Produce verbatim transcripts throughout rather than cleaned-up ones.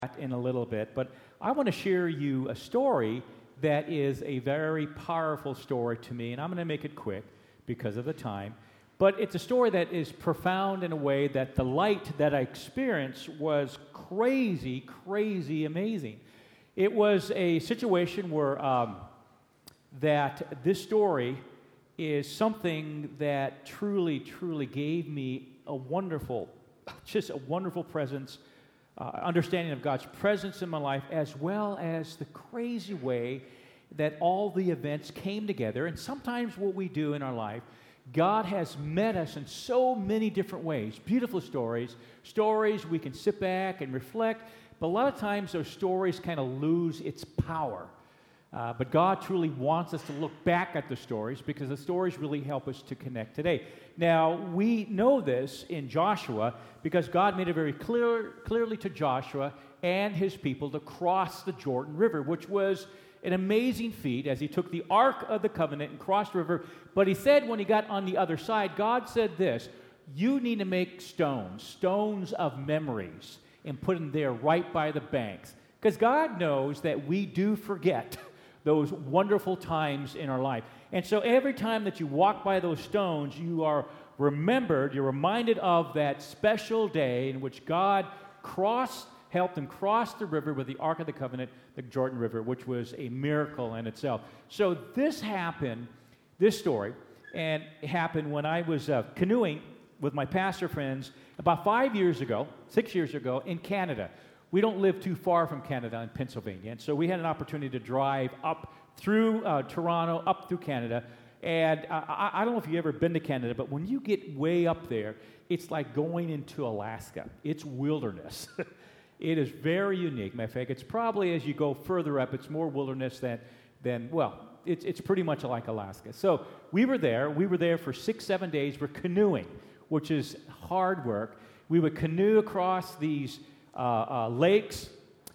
in a little bit, but I want to share you a story that is a very powerful story to me, and I'm going to make it quick because of the time. But it's a story that is profound in a way that the light that I experienced was crazy, crazy amazing. It was a situation where um, that this story is something that truly, truly gave me a wonderful, just a wonderful presence, uh, understanding of God's presence in my life, as well as the crazy way that all the events came together. And sometimes what we do in our life, God has met us in so many different ways. Beautiful stories, stories we can sit back and reflect, but a lot of times those stories kind of lose its power. Uh, but God truly wants us to look back at the stories because the stories really help us to connect today. Now, we know this in Joshua because God made it very clear, clearly to Joshua and his people to cross the Jordan River, which was an amazing feat as he took the Ark of the Covenant and crossed the river. But he said when he got on the other side, God said this, you need to make stones, stones of memories, and put them there right by the banks. Because God knows that we do forget those wonderful times in our life. And so every time that you walk by those stones, you are remembered, you're reminded of that special day in which God crossed, helped them cross the river with the Ark of the Covenant, the Jordan River, which was a miracle in itself. So this happened, this story, and it happened when I was uh, canoeing with my pastor friends about five years ago, six years ago, in Canada. We don't live too far from Canada in Pennsylvania, and so we had an opportunity to drive up through uh, Toronto, up through Canada, and uh, I, I don't know if you've ever been to Canada, but when you get way up there, it's like going into Alaska. It's wilderness. It is very unique. Matter of fact, it's probably as you go further up, it's more wilderness than, than well, it's, it's pretty much like Alaska. So we were there. We were there for six, seven days. We're canoeing, which is hard work. We would canoe across these Uh, uh, lakes,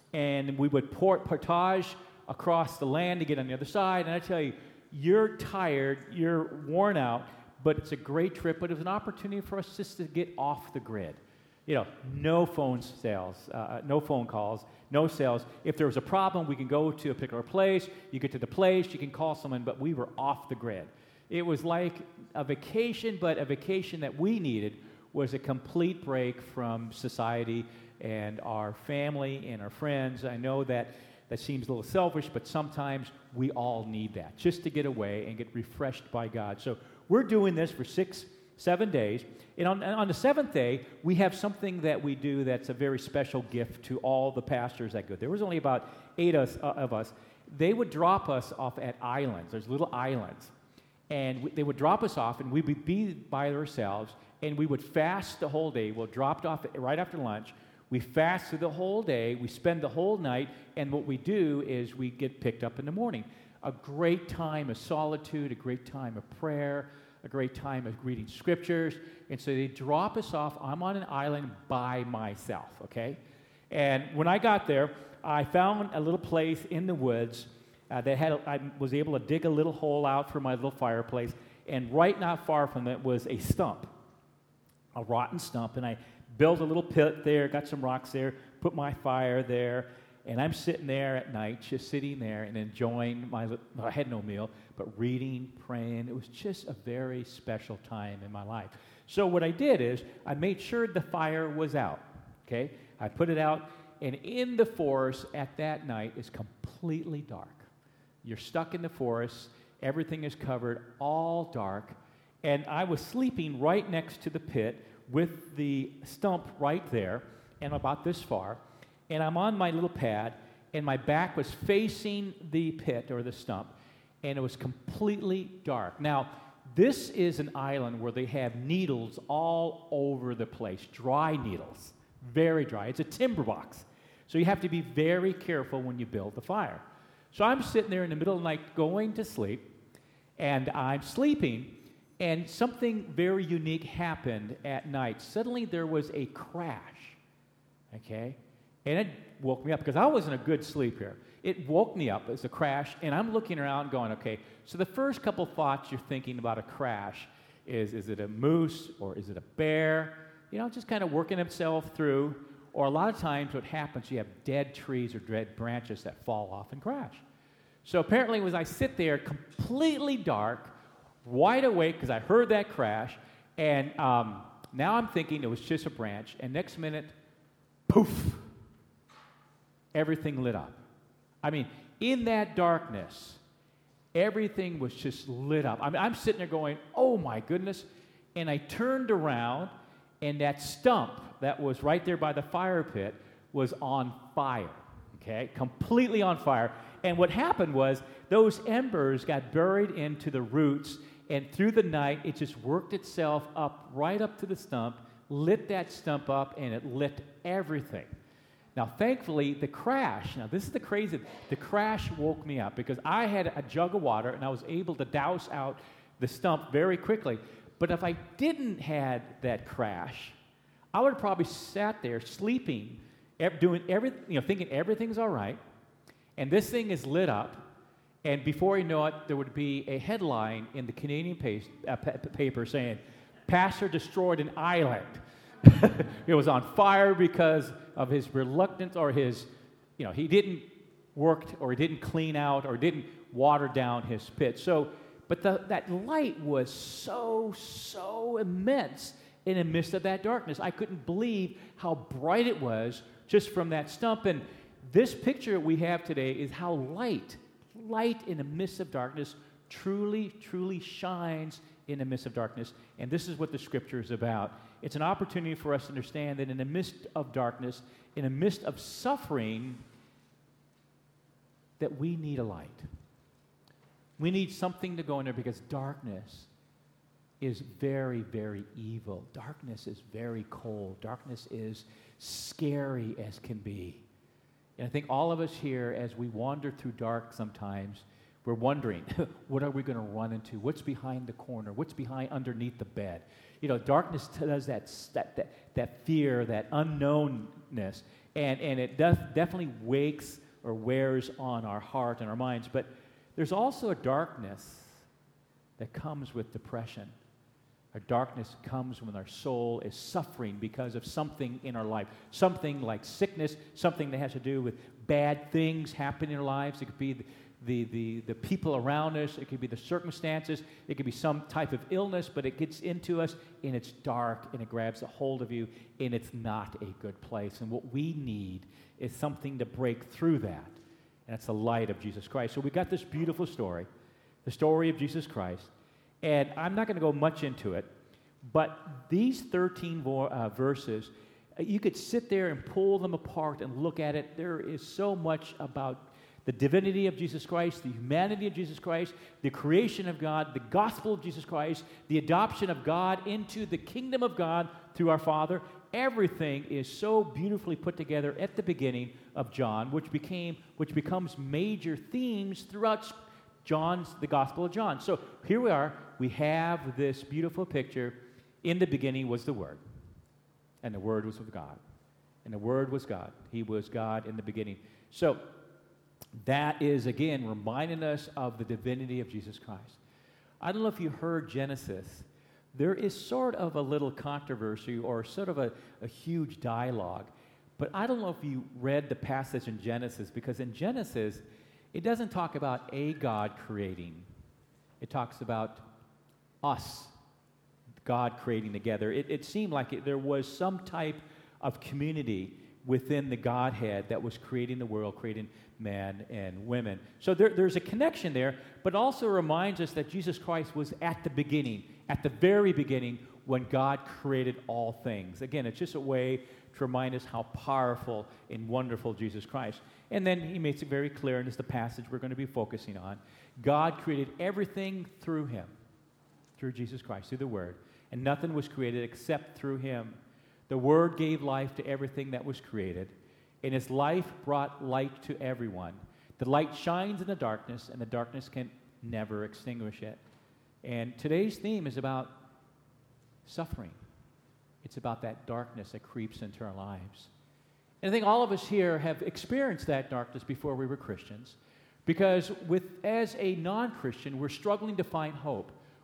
and we would port portage across the land to get on the other side. And I tell you, you're tired, you're worn out, but it's a great trip. But it was an opportunity for us just to get off the grid. You know, no phone sales, uh, no phone calls, no sales. If there was a problem, we can go to a particular place. You get to the place, you can call someone, but we were off the grid. It was like a vacation, but a vacation that we needed was a complete break from society and our family and our friends. I know that that seems a little selfish, but sometimes we all need that, just to get away and get refreshed by God. So we're doing this for six, seven days. And on, on the seventh day, we have something that we do that's a very special gift to all the pastors that go. There was only about eight of us. Uh, of us. They would drop us off at islands. There's little islands. And we, they would drop us off, and we would be by ourselves, and we would fast the whole day. We'll drop off right after lunch. We fast through the whole day, we spend the whole night, and what we do is we get picked up in the morning. A great time of solitude, a great time of prayer, a great time of reading scriptures. And so they drop us off. I'm on an island by myself, okay? And when I got there, I found a little place in the woods uh, that had, a, I was able to dig a little hole out for my little fireplace, and right not far from it was a stump, a rotten stump, and I built a little pit there, got some rocks there, put my fire there, and I'm sitting there at night, just sitting there and enjoying my, I had no meal, but reading, praying. It was just a very special time in my life. So what I did is I made sure the fire was out, okay? I put it out, and in the forest at that night is completely dark. You're stuck in the forest, everything is covered, all dark, and I was sleeping right next to the pit with the stump right there, and about this far, and I'm on my little pad, and my back was facing the pit, or the stump, and it was completely dark. Now, this is an island where they have needles all over the place, dry needles, very dry. It's a timber box, so you have to be very careful when you build the fire. So I'm sitting there in the middle of the night going to sleep, and I'm sleeping, and something very unique happened at night. Suddenly there was a crash, okay? And it woke me up because I was in a good sleep here. It woke me up as a crash, and I'm looking around going, okay, so the first couple thoughts you're thinking about a crash is, is it a moose or is it a bear? You know, just kind of working himself through. or a lot of times what happens, you have dead trees or dead branches that fall off and crash. So apparently, as I sit there, completely dark, wide awake because I heard that crash, and um, now I'm thinking it was just a branch, and next minute, poof, everything lit up. I mean, in that darkness, everything was just lit up. I mean, I'm sitting there going, oh my goodness, and I turned around, and that stump that was right there by the fire pit was on fire, okay, completely on fire. And what happened was those embers got buried into the roots, and through the night, it just worked itself up right up to the stump, lit that stump up, and it lit everything. Now, thankfully, the crash, now this is the crazy, the crash woke me up because I had a jug of water, and I was able to douse out the stump very quickly. But if I didn't had that crash, I would have probably sat there sleeping, doing everything, you know, thinking everything's all right. And this thing is lit up, and before you know it, there would be a headline in the Canadian pace, uh, pa- paper saying, "Pastor destroyed an island." It was on fire because of his reluctance, or his, you know, he didn't work, or he didn't clean out, or didn't water down his pit. So, but the, that light was so, so immense in the midst of that darkness. I couldn't believe how bright it was just from that stump. And this picture we have today is how light, light in the midst of darkness truly, truly shines in the midst of darkness. And this is what the Scripture is about. It's an opportunity for us to understand that in the midst of darkness, in the midst of suffering, that we need a light. We need something to go in there because darkness is very, very evil. Darkness is very cold. Darkness is scary as can be. And I think all of us here, as we wander through dark sometimes, we're wondering, what are we going to run into? What's behind the corner? What's behind underneath the bed? You know, darkness does that that that, that fear, that unknownness, and, and it does, definitely wakes or wears on our heart and our minds. But there's also a darkness that comes with depression. Our darkness comes when our soul is suffering because of something in our life, something like sickness, something that has to do with bad things happening in our lives. It could be the, the, the, the people around us. It could be the circumstances. It could be some type of illness, but it gets into us, and it's dark, and it grabs a hold of you, and it's not a good place. And what we need is something to break through that, and it's the light of Jesus Christ. So we got this beautiful story, the story of Jesus Christ. And I'm not going to go much into it, but these thirteen vo- uh, verses, uh, you could sit there and pull them apart and look at it. There is so much about the divinity of Jesus Christ, the humanity of Jesus Christ, the creation of God, the gospel of Jesus Christ, the adoption of God into the kingdom of God through our Father. Everything is so beautifully put together at the beginning of John, which became, which becomes major themes throughout John's, the Gospel of John. So here we are. We have this beautiful picture. In the beginning was the Word, and the Word was with God, and the Word was God. He was God in the beginning. So that is, again, reminding us of the divinity of Jesus Christ. I don't know if you heard Genesis. There is sort of a little controversy or sort of a, a huge dialogue, but I don't know if you read the passage in Genesis, because in Genesis, it doesn't talk about a God creating. It talks about us, God creating together. It, it seemed like it, there was some type of community within the Godhead that was creating the world, creating men and women. So there, there's a connection there, but also reminds us that Jesus Christ was at the beginning, at the very beginning, when God created all things. Again, it's just a way to remind us how powerful and wonderful Jesus Christ. And then he makes it very clear, and it's the passage we're going to be focusing on. God created everything through him, through Jesus Christ, through the Word. And nothing was created except through him. The Word gave life to everything that was created, and his life brought light to everyone. The light shines in the darkness, and the darkness can never extinguish it. And today's theme is about suffering. It's about that darkness that creeps into our lives. And I think all of us here have experienced that darkness before we were Christians, because with as a non-Christian, we're struggling to find hope.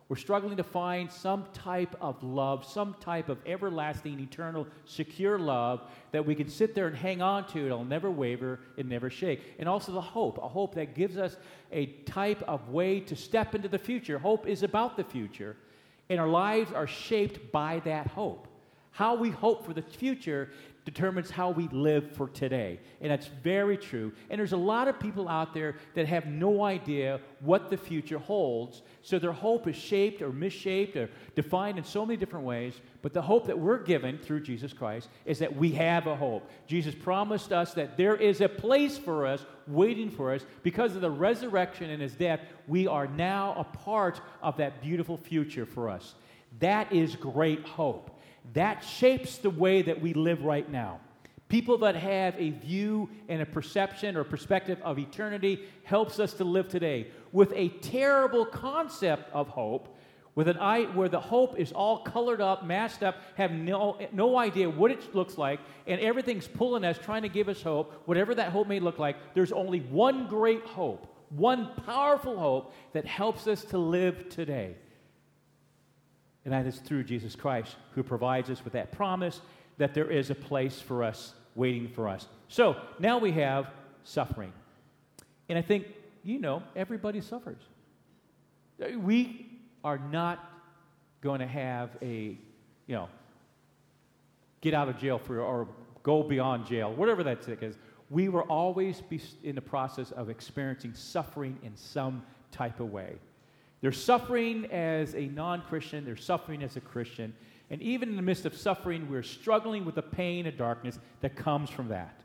We're struggling to find some type of love, some type of everlasting, eternal, secure love that we can sit there and hang on to. It'll never waver, it never shake. And also the hope, a hope that gives us a type of way to step into the future. Hope is about the future, and our lives are shaped by that hope. How we hope for the future determines how we live for today. And that's very true. And there's a lot of people out there that have no idea what the future holds. So their hope is shaped or misshaped or defined in so many different ways. But the hope that we're given through Jesus Christ is that we have a hope. Jesus promised us that there is a place for us waiting for us. Because of the resurrection and his death, we are now a part of that beautiful future for us. That is great hope. That shapes the way that we live right now. People that have a view and a perception or perspective of eternity helps us to live today. With a terrible concept of hope, with an eye where the hope is all colored up, masked up, have no, no idea what it looks like, and everything's pulling us, trying to give us hope, whatever that hope may look like, there's only one great hope, one powerful hope that helps us to live today. And that is through Jesus Christ, who provides us with that promise that there is a place for us waiting for us. So now we have suffering. And I think, you know, everybody suffers. We are not going to have a, you know, get out of jail for, or go beyond jail, whatever that is. We will always be in the process of experiencing suffering in some type of way. There's suffering as a non-Christian. There's suffering as a Christian. And even in the midst of suffering, we're struggling with the pain and darkness that comes from that.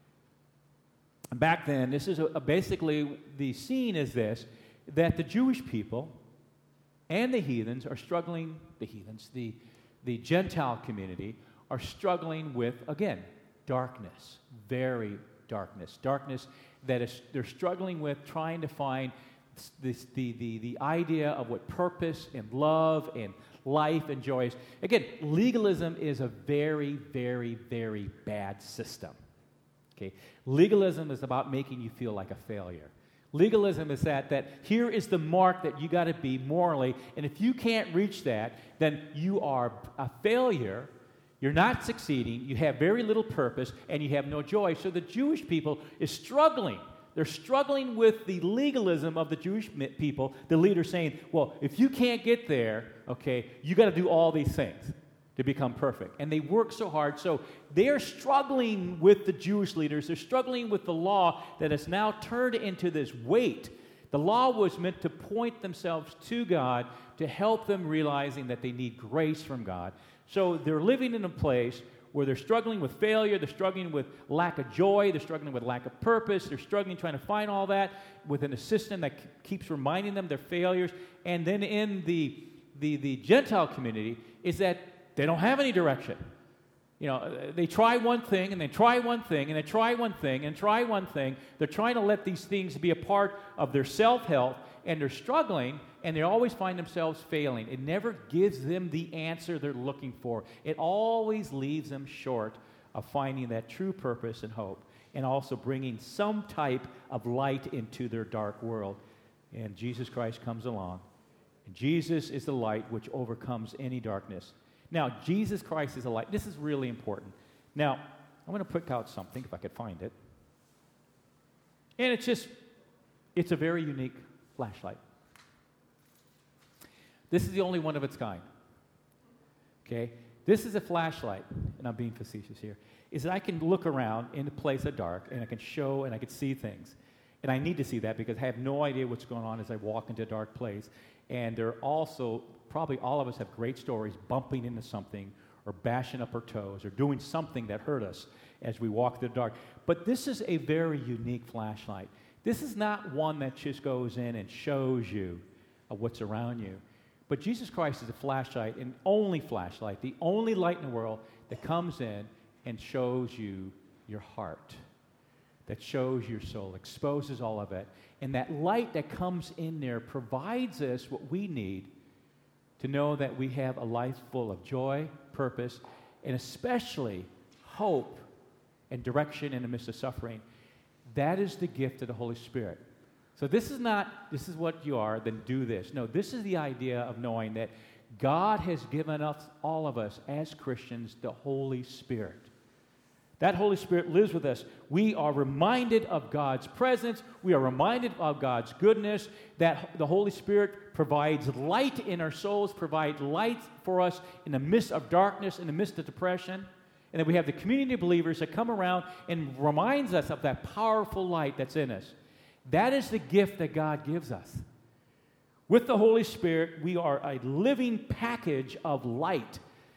And back then, this is a, a basically, the scene is this, that the Jewish people and the heathens are struggling, the heathens, the, the Gentile community, are struggling with, again, darkness, very darkness. Darkness that is, they're struggling with trying to find This, the, the, the idea of what purpose and love and life and joy is. Again, legalism is a very, very, very bad system. Okay? Legalism is about making you feel like a failure. Legalism is that, that here is the mark that you got to be morally, and if you can't reach that, then you are a failure. You're not succeeding, you have very little purpose, and you have no joy. So the Jewish people is struggling. They're struggling with the legalism of the Jewish people, the leader saying, well, if you can't get there, okay, you got to do all these things to become perfect. And they work so hard. So they're struggling with the Jewish leaders. They're struggling with the law that has now turned into this weight. The law was meant to point themselves to God, to help them realizing that they need grace from God. So they're living in a place where they're struggling with failure, they're struggling with lack of joy, they're struggling with lack of purpose, they're struggling trying to find all that with an assistant that k- keeps reminding them their failures. And then in the, the, the Gentile community is that they don't have any direction. You know, they try one thing, and they try one thing, and they try one thing, and try one thing. They're trying to let these things be a part of their self-help, and they're struggling, and they always find themselves failing. It never gives them the answer they're looking for. It always leaves them short of finding that true purpose and hope, and also bringing some type of light into their dark world. And Jesus Christ comes along, and Jesus is the light which overcomes any darkness. Now, Jesus Christ is a light. This is really important. Now, I'm going to pick out something, if I could find it. And it's just, it's a very unique flashlight. This is the only one of its kind. Okay? This is a flashlight, and I'm being facetious here, is that I can look around in a place of dark, and I can show, and I can see things. And I need to see that because I have no idea what's going on as I walk into a dark place. And there are also, probably all of us have great stories bumping into something or bashing up our toes or doing something that hurt us as we walk through the dark. But this is a very unique flashlight. This is not one that just goes in and shows you uh, what's around you. But Jesus Christ is a flashlight, an only flashlight, the only light in the world that comes in and shows you your heart, that shows your soul, exposes all of it. And that light that comes in there provides us what we need to know that we have a life full of joy, purpose, and especially hope and direction in the midst of suffering. That is the gift of the Holy Spirit. So this is not, this is what you are, then do this. No, this is the idea of knowing that God has given us, all of us, as Christians, the Holy Spirit. That Holy Spirit lives with us. We are reminded of God's presence. We are reminded of God's goodness, that the Holy Spirit provides light in our souls, provides light for us in the midst of darkness, in the midst of depression. And then we have the community of believers that come around and reminds us of that powerful light that's in us. That is the gift that God gives us. With the Holy Spirit, we are a living package of light.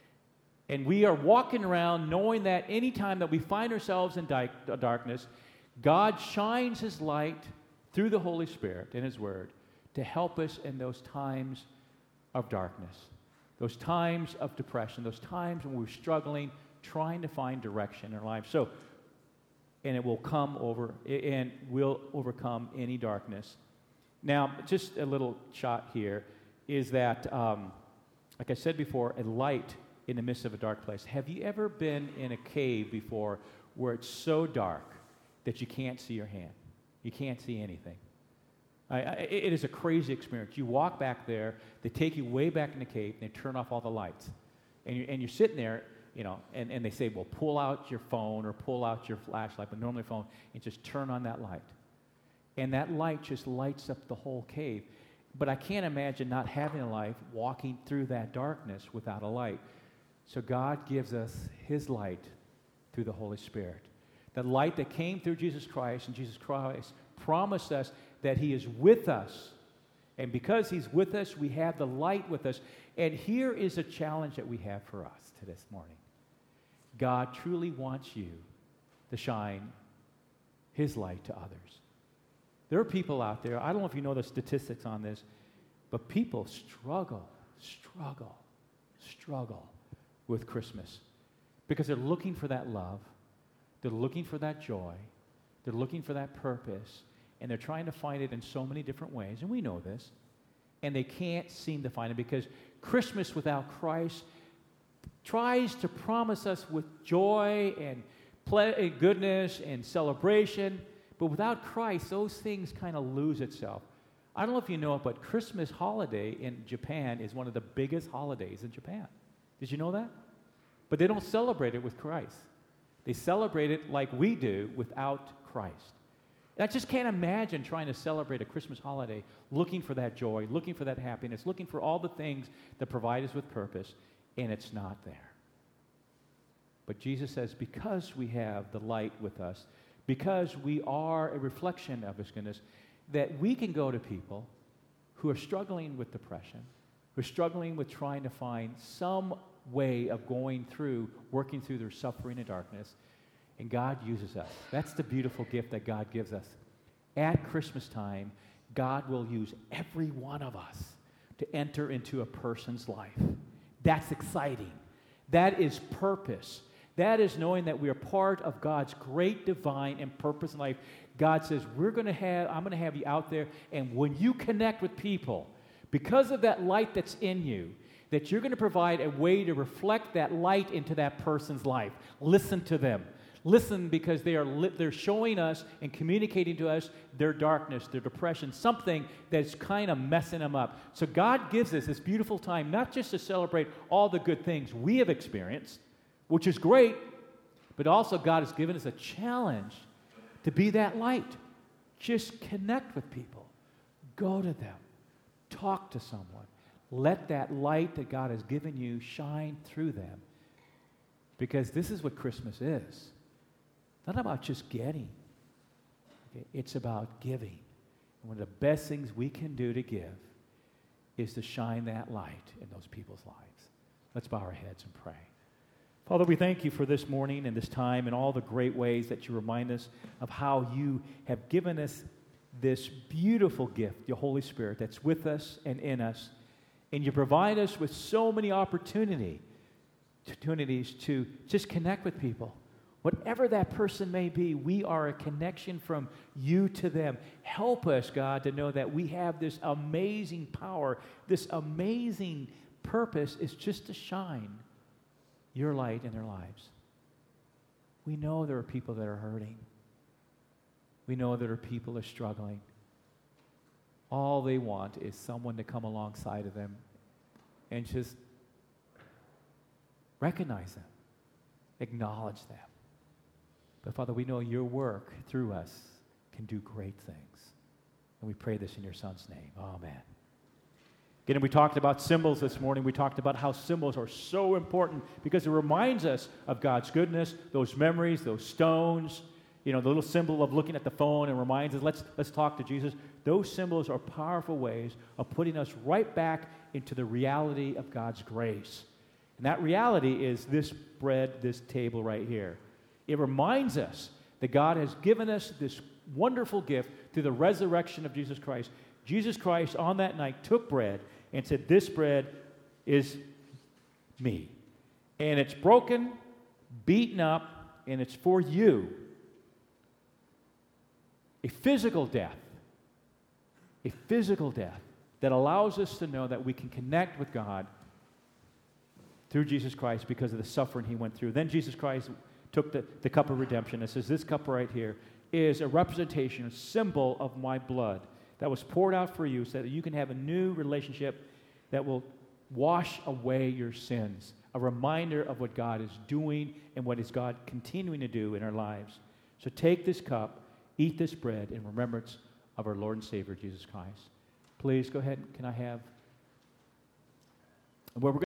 And we are walking around knowing that anytime that we find ourselves in di- darkness, God shines His light through the Holy Spirit and His Word to help us in those times of darkness, those times of depression, those times when we're struggling, trying to find direction in our life. So, and it will come over, and will overcome any darkness. Now, just a little shot here is that, um, like I said before, a light in the midst of a dark place. Have you ever been in a cave before where it's so dark that you can't see your hand? You can't see anything. I, I, it is a crazy experience. You walk back there, they take you way back in the cave, and they turn off all the lights. And you're, and you're sitting there, you know, and, and they say, well, pull out your phone or pull out your flashlight, but normally phone, and just turn on that light. And that light just lights up the whole cave. But I can't imagine not having a light, walking through that darkness without a light. So God gives us His light through the Holy Spirit. The light that came through Jesus Christ, and Jesus Christ promised us that He is with us. And because He's with us, we have the light with us. And here is a challenge that we have for us to this morning. God truly wants you to shine His light to others. There are people out there, I don't know if you know the statistics on this, but people struggle, struggle, struggle with Christmas because they're looking for that love, they're looking for that joy, they're looking for that purpose, and they're trying to find it in so many different ways, and we know this, and they can't seem to find it because Christmas without Christ tries to promise us with joy and ple- goodness and celebration, but without Christ, those things kind of lose itself. I don't know if you know it, but Christmas holiday in Japan is one of the biggest holidays in Japan. Did you know that? But they don't celebrate it with Christ. They celebrate it like we do without Christ. And I just can't imagine trying to celebrate a Christmas holiday looking for that joy, looking for that happiness, looking for all the things that provide us with purpose, and it's not there. But Jesus says, because we have the light with us, because we are a reflection of His goodness, that we can go to people who are struggling with depression, who are struggling with trying to find some way of going through, working through their suffering and darkness, and God uses us. That's the beautiful gift that God gives us. At Christmas time, God will use every one of us to enter into a person's life. That's exciting. That is purpose. That is knowing that we are part of God's great divine and purpose in life. God says, we're going to have, I'm going to have you out there, and when you connect with people, because of that light that's in you, that you're going to provide a way to reflect that light into that person's life. Listen to them. Listen, because they are li- they're showing us and communicating to us their darkness, their depression, something that's kind of messing them up. So God gives us this beautiful time, not just to celebrate all the good things we have experienced, which is great, but also God has given us a challenge to be that light. Just connect with people. Go to them. Talk to someone. Let that light that God has given you shine through them. Because this is what Christmas is. Not about just getting. Okay? It's about giving. And one of the best things we can do to give is to shine that light in those people's lives. Let's bow our heads and pray. Father, we thank you for this morning and this time and all the great ways that you remind us of how you have given us this beautiful gift, your Holy Spirit, that's with us and in us. And you provide us with so many opportunity, opportunities to just connect with people. Whatever that person may be, we are a connection from you to them. Help us, God, to know that we have this amazing power, this amazing purpose is just to shine your light in their lives. We know there are people that are hurting. We know there are people that are struggling. all they want is someone to come alongside of them and just recognize them, acknowledge them. But Father, we know your work through us can do great things. And we pray this in your Son's name. Amen. Again, we talked about symbols this morning. We talked about how symbols are so important because it reminds us of God's goodness, those memories, those stones, you know, the little symbol of looking at the phone and reminds us, let's, let's talk to Jesus. Those symbols are powerful ways of putting us right back into the reality of God's grace. And that reality is this bread, this table right here. It reminds us that God has given us this wonderful gift through the resurrection of Jesus Christ. Jesus Christ on that night took bread and said, this bread is me. And it's broken, beaten up, and it's for you. A physical death. A physical death that allows us to know that we can connect with God through Jesus Christ because of the suffering he went through. Then Jesus Christ took the, the cup of redemption and says, this cup right here is a representation, a symbol of my blood that was poured out for you so that you can have a new relationship that will wash away your sins, a reminder of what God is doing and what is God continuing to do in our lives. So take this cup, eat this bread in remembrance of our Lord and Savior, Jesus Christ. Please go ahead. Can I have... Where we're